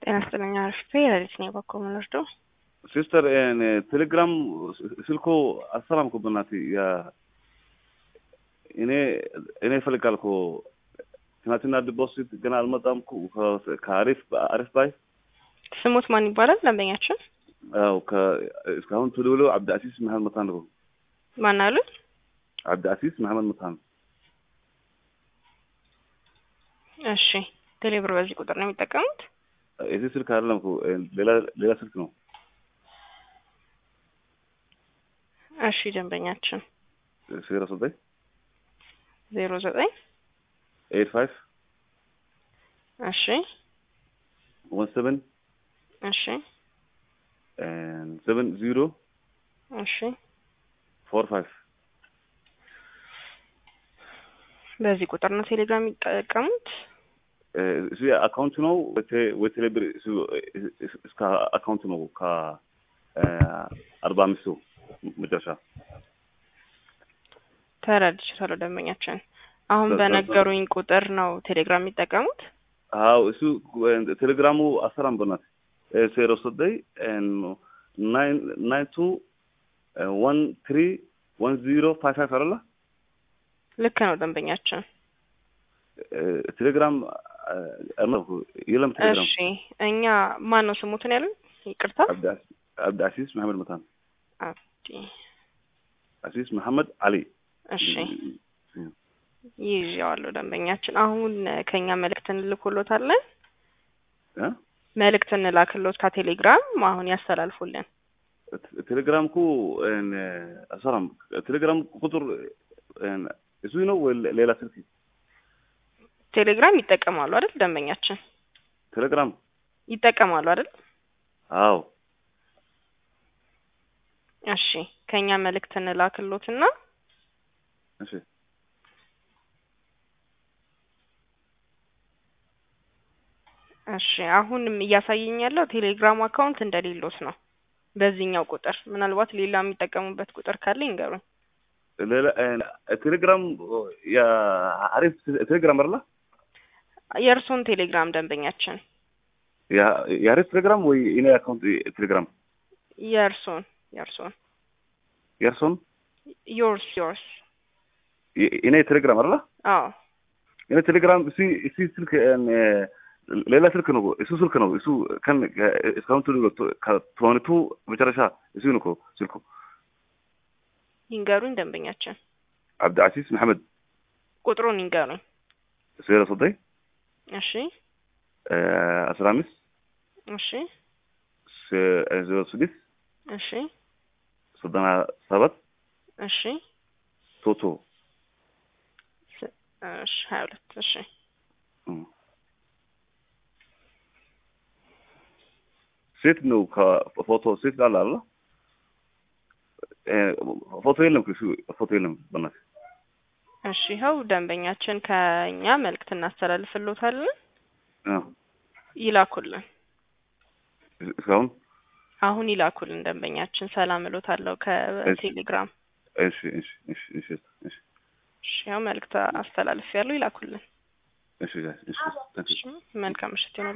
ጤና ይስጥልኝ አርፍቴ ለሊት ነው በኮመንዶ ሲስተር ቴሌግራም ስልኮ አሰላም እኮ በእናቴ ያ እኔ ፈልጋልኩ ትናንትና ዲፖዚት ገና አልመጣም ከአሪፍ ባይ ስሙት ማን ይባላል ደንበኛችን? አው እስካሁን ትውልብሎ አብዱአሲስ መሐመድ መታን ነው። ማን አሉ? አብዱአሲስ መሐመድ መታን። እሺ ቴሌብር በዚህ ቁጥር ነው የሚጠቀሙት? እዚህ ስልክ አይደለም እኮ ሌላ ስልክ ነው። እሺ ደንበኛችን 09 85 እሺ 17 እሺ 70 እሺ 45 በዚህ ቁጥር ነው ቴሌግራም የሚጠቀሙት? እሱ አካውንት ነው ወቴሌብር እስከ አካውንት ነው ከ45 መጨረሻ ተረድቻለሁ ደንበኛችን። አሁን በነገሩኝ ቁጥር ነው ቴሌግራም የሚጠቀሙት? አው እሱ ቴሌግራሙ አሰራም በእናት 0992131055 አይደለ? ልክ ነው ደንበኛችን። ቴሌግራም የለም ቴሌግራም። እሺ እኛ ማን ነው ስሙትን ያሉን? ይቅርታ አብዱአሲስ መሐመድ መታን። አሲስ መሐመድ አሊ። እሺ ይዤዋለሁ ደንበኛችን። አሁን ከኛ መልእክት እንልክሎታለን። መልእክት እንላክሎት ከቴሌግራም አሁን ያስተላልፉልን። ቴሌግራም እኮ አሰራም ቴሌግራም ቁጥር እሱ ነው ወይ ሌላ ስልክ? ቴሌግራም ይጠቀማሉ አይደል ደንበኛችን? ቴሌግራም ይጠቀማሉ አይደል? አዎ። እሺ ከኛ መልእክት እንላክሎትና እሺ እሺ አሁንም እያሳየኝ ያለው ቴሌግራም አካውንት እንደሌሎት ነው። በዚህኛው ቁጥር ምናልባት ሌላ የሚጠቀሙበት ቁጥር ካለ ይንገሩኝ። ሌላ ቴሌግራም ያ አሪፍ ቴሌግራም አይደል? የእርሶን ቴሌግራም ደንበኛችን የአሪፍ ቴሌግራም ወይ እኔ አካውንት ቴሌግራም? የእርሶን yours እኔ ቴሌግራም አይደል? አዎ እኔ ቴሌግራም እሺ ስልክ ሌላ ስልክ ነው። እሱ ስልክ ነው። እሱ ከን እስካሁን ከቶኒቱ መጨረሻ እሱ ነው ስልኩ። ይንገሩኝ ደንበኛችን። አብዱአሲስ መሐመድ ቁጥሩን ይንገሩኝ። 09 እሺ 15 እሺ 06 እሺ 77 እሺ ቶቶ እሺ 22 እሺ ሴት ነው ከፎቶ ሴት ጋር አለ ፎቶ የለም ፎቶ የለም በእናት። እሺ ሀው ደንበኛችን ከኛ መልእክት እናስተላልፍሎታለን። ይላኩልን። እስካሁን አሁን ይላኩልን ደንበኛችን። ሰላም እሎታለሁ ከቴሌግራም። እሺ ያው መልእክት አስተላልፊያለሁ። ይላኩልን። እሺ መልካም ምሽት።